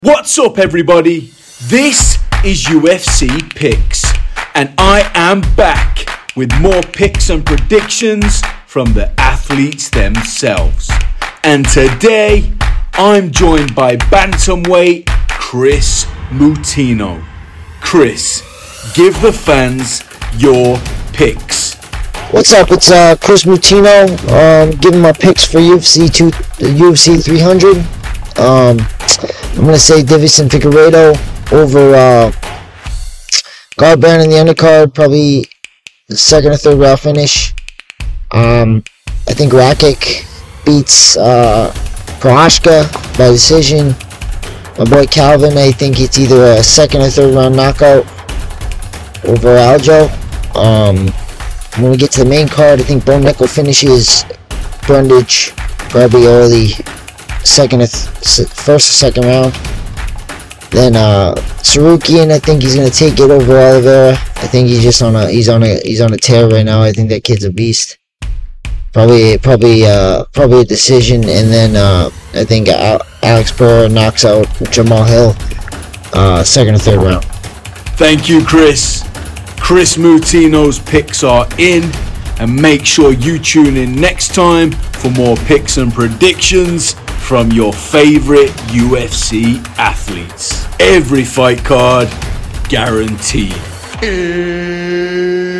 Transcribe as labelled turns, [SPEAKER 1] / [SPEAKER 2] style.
[SPEAKER 1] What's up, everybody? This is UFC Picks, and I am back with more picks and predictions from the athletes themselves. And today, I'm joined by bantamweight Chris Moutinho. Chris, give the fans your picks.
[SPEAKER 2] What's up? It's Chris Moutinho. Giving my picks for UFC 300. I'm gonna say Deiveson Figueiredo over Garbrandt in the undercard, probably the second or third round finish. I think Rakic beats Prochazka by decision. My boy Calvin, I think it's either a second or third round knockout over Aljo. When we get to the main card, I think Bo Nickal finishes Brundage probably early, first or second round. Then Sarukian, I think he's gonna take it over Oliveira. I think he's on a tear right now. I think that kid's a beast. Probably a decision, and then I think Alex Pereira knocks out Jamal Hill, second or third round.
[SPEAKER 1] Thank you, Chris. Chris Moutinho's picks are in, and make sure you tune in next time for more picks and predictions from your favorite UFC athletes. Every fight card guaranteed.